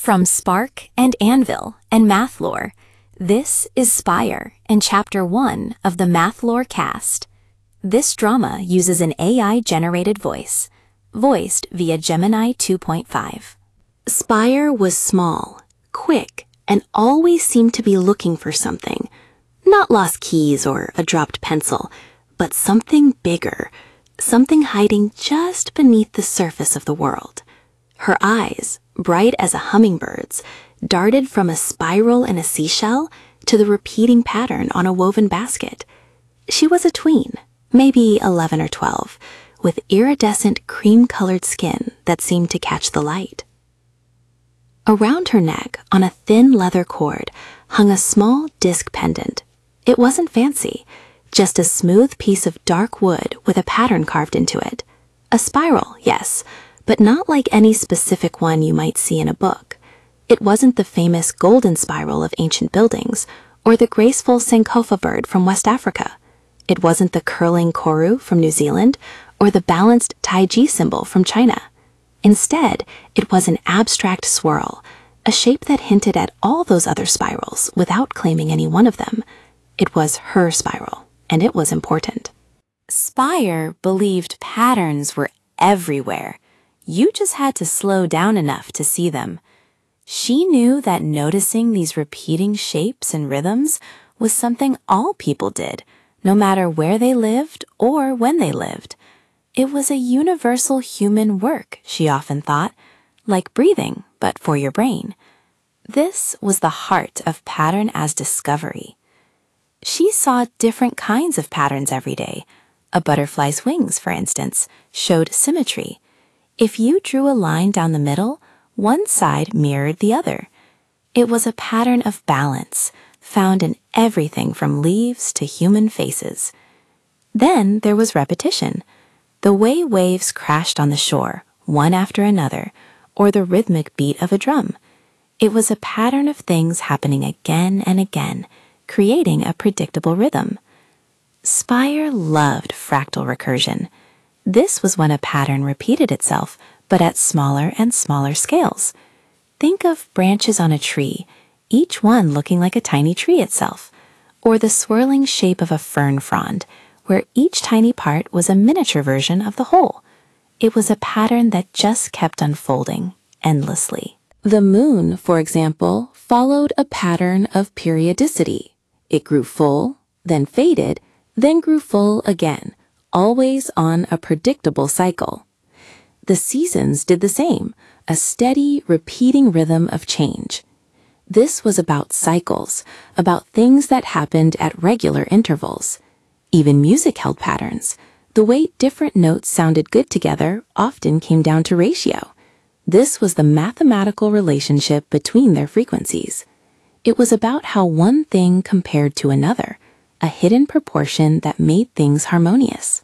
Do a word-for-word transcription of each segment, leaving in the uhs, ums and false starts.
From Spark and Anvil and Math Lore, this is Spire and Chapter one of the Math Lore cast. This drama uses an A I-generated voice, voiced via Gemini two point five. Spire was small, quick, and always seemed to be looking for something. Not lost keys or a dropped pencil, but something bigger, something hiding just beneath the surface of the world. Her eyes, bright as a hummingbird's, darted from a spiral in a seashell to the repeating pattern on a woven basket. She was a tween, maybe eleven or twelve, with iridescent cream-colored skin that seemed to catch the light. Around her neck, on a thin leather cord, hung a small disc pendant. It wasn't fancy, just a smooth piece of dark wood with a pattern carved into it. A spiral, yes, but not like any specific one you might see in a book. It wasn't the famous golden spiral of ancient buildings, or the graceful Sankofa bird from West Africa. It wasn't the curling koru from New Zealand, or the balanced Taiji symbol from China. Instead, it was an abstract swirl, a shape that hinted at all those other spirals without claiming any one of them. It was her spiral, and it was important. Spire believed patterns were everywhere. You just had to slow down enough to see them. She knew that noticing these repeating shapes and rhythms was something all people did, no matter where they lived or when they lived. It was a universal human work, she often thought, like breathing, but for your brain. This was the heart of pattern as discovery. She saw different kinds of patterns every day. A butterfly's wings, for instance, showed symmetry. If you drew a line down the middle, one side mirrored the other. It was a pattern of balance, found in everything from leaves to human faces. Then there was repetition, the way waves crashed on the shore, one after another, or the rhythmic beat of a drum. It was a pattern of things happening again and again, creating a predictable rhythm. Spire loved fractal recursion. This was when a pattern repeated itself, but at smaller and smaller scales. Think of branches on a tree, each one looking like a tiny tree itself, or the swirling shape of a fern frond, where each tiny part was a miniature version of the whole. It was a pattern that just kept unfolding endlessly. The moon, for example, followed a pattern of periodicity. It grew full, then faded, then grew full again, always on a predictable cycle. The seasons did the same, a steady, repeating rhythm of change. This was about cycles, about things that happened at regular intervals. Even music held patterns. The way different notes sounded good together often came down to ratio. This was the mathematical relationship between their frequencies. It was about how one thing compared to another, a hidden proportion that made things harmonious.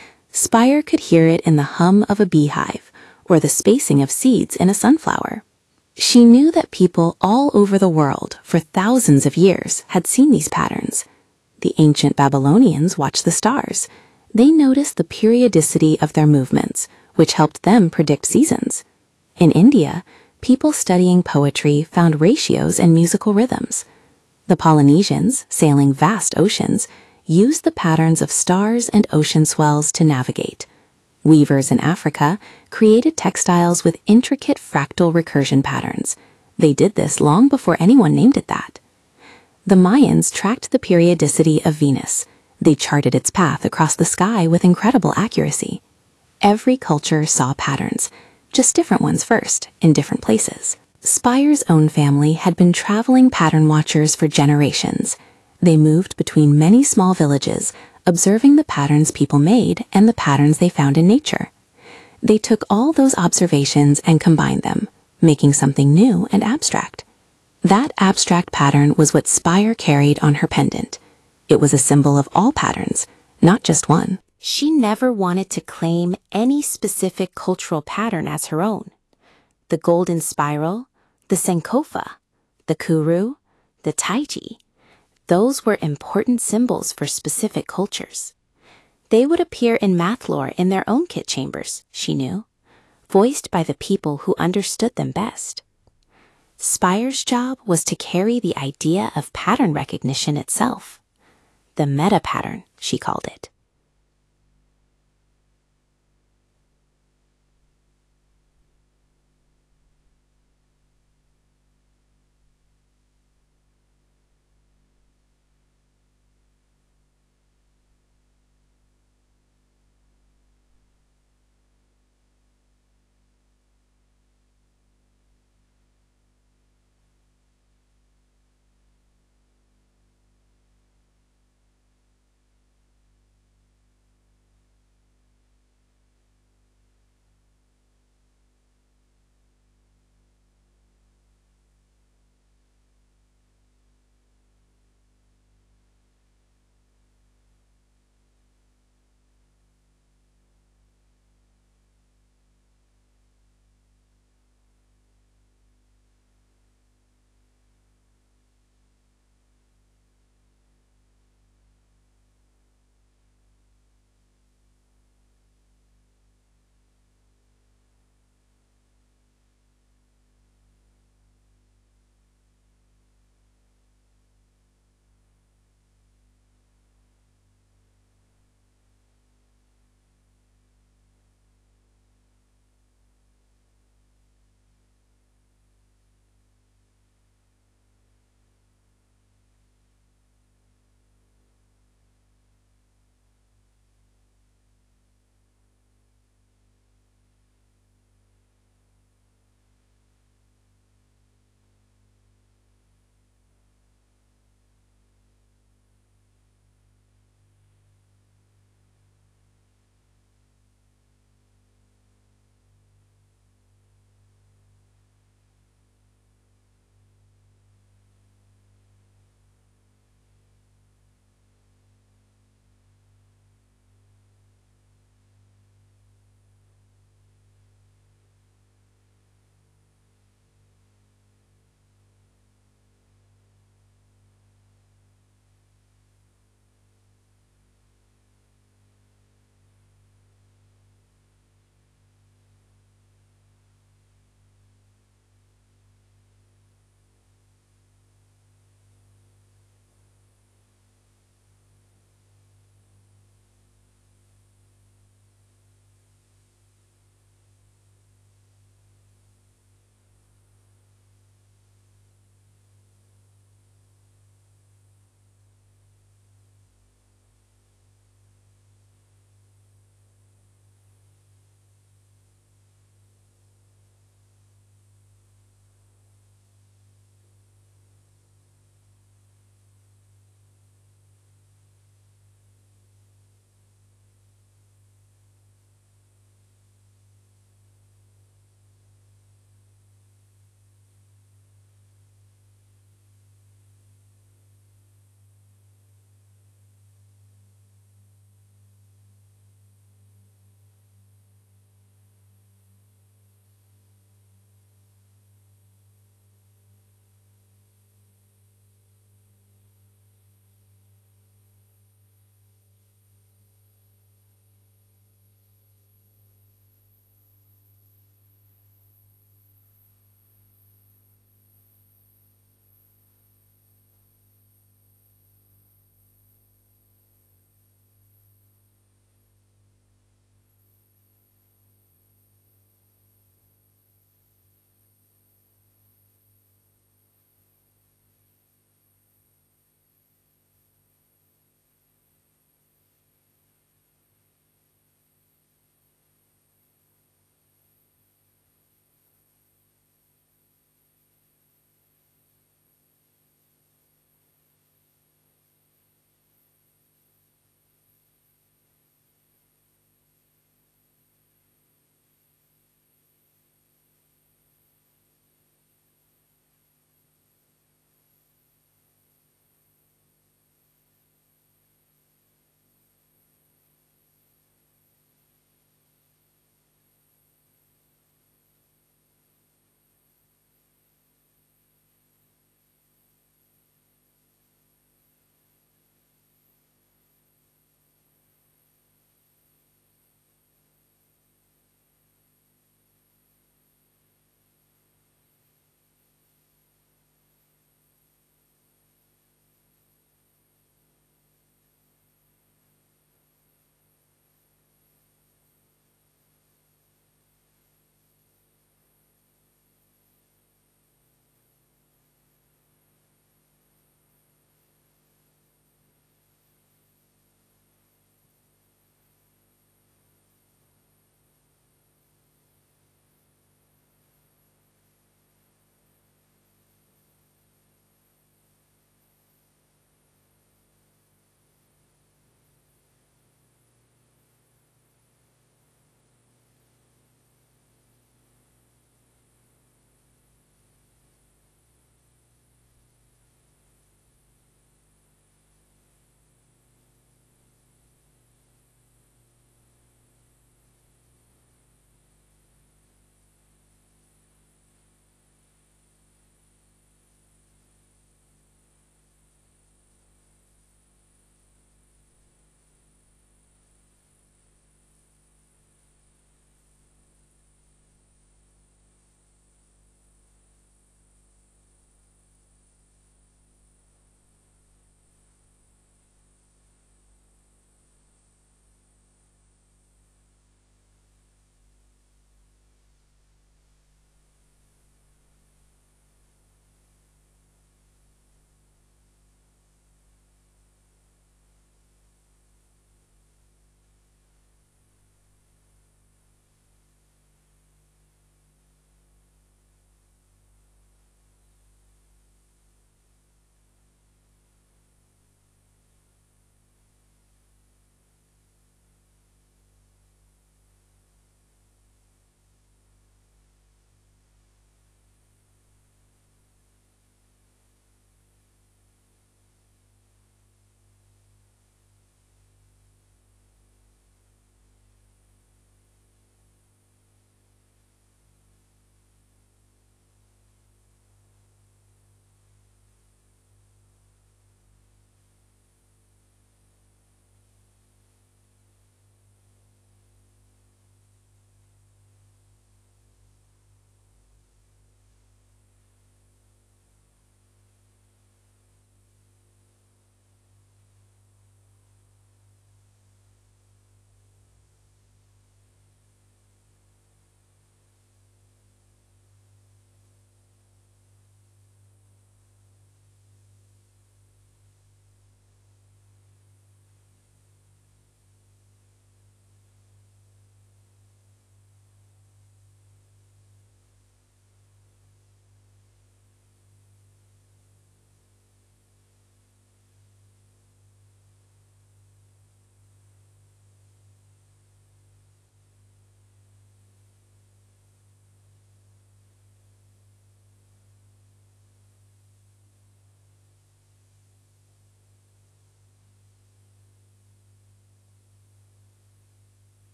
Spire could hear it in the hum of a beehive or the spacing of seeds in a sunflower. She knew that people all over the world for thousands of years had seen these patterns. The ancient Babylonians watched the stars. They noticed the periodicity of their movements, which helped them predict seasons. In India, people studying poetry found ratios and musical rhythms. The Polynesians, sailing vast oceans, used the patterns of stars and ocean swells to navigate. Weavers in Africa created textiles with intricate fractal recursion patterns. They did this long before anyone named it that. The Mayans tracked the periodicity of Venus. They charted its path across the sky with incredible accuracy. Every culture saw patterns, just different ones first, in different places. Spire's own family had been traveling pattern watchers for generations. They moved between many small villages, observing the patterns people made and the patterns they found in nature. They took all those observations and combined them, making something new and abstract. That abstract pattern was what Spire carried on her pendant. It was a symbol of all patterns, not just one. She never wanted to claim any specific cultural pattern as her own. The golden spiral, the Sankofa, the Kuru, the Taiji, those were important symbols for specific cultures. They would appear in math lore in their own kit chambers, she knew, voiced by the people who understood them best. Spire's job was to carry the idea of pattern recognition itself. The meta pattern, she called it.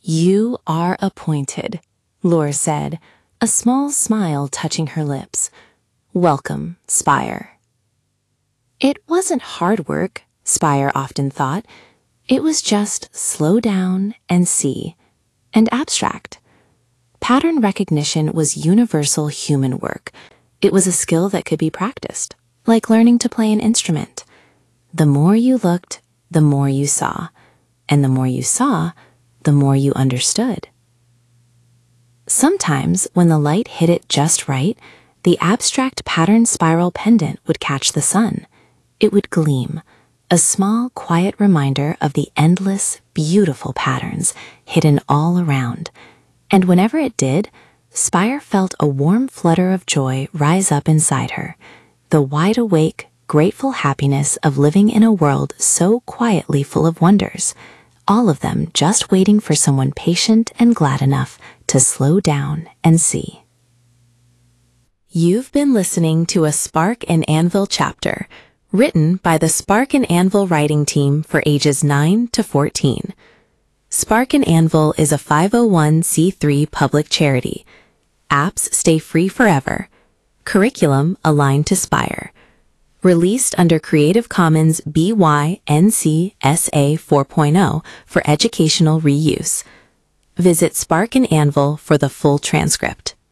You are appointed, Lore said, a small smile touching her lips. Welcome, Spire. It wasn't hard work, Spire often thought. It was just slow down and see, and abstract. Pattern recognition was universal human work. It was a skill that could be practiced, like learning to play an instrument. The more you looked, the more you saw, and the more you saw, the more you understood. Sometimes, when the light hit it just right, the abstract pattern spiral pendant would catch the sun. It would gleam, a small, quiet reminder of the endless, beautiful patterns hidden all around. And whenever it did, Spire felt a warm flutter of joy rise up inside her, the wide-awake, grateful happiness of living in a world so quietly full of wonders, all of them just waiting for someone patient and glad enough to slow down and see. You've been listening to a Spark and Anvil chapter, written by the Spark and Anvil writing team for ages nine to fourteen. Spark and Anvil is a five oh one c three public charity. Apps stay free forever. Curriculum aligned to Spire. Released under Creative Commons B Y N C S A four point oh for educational reuse. Visit Spark and Anvil for the full transcript.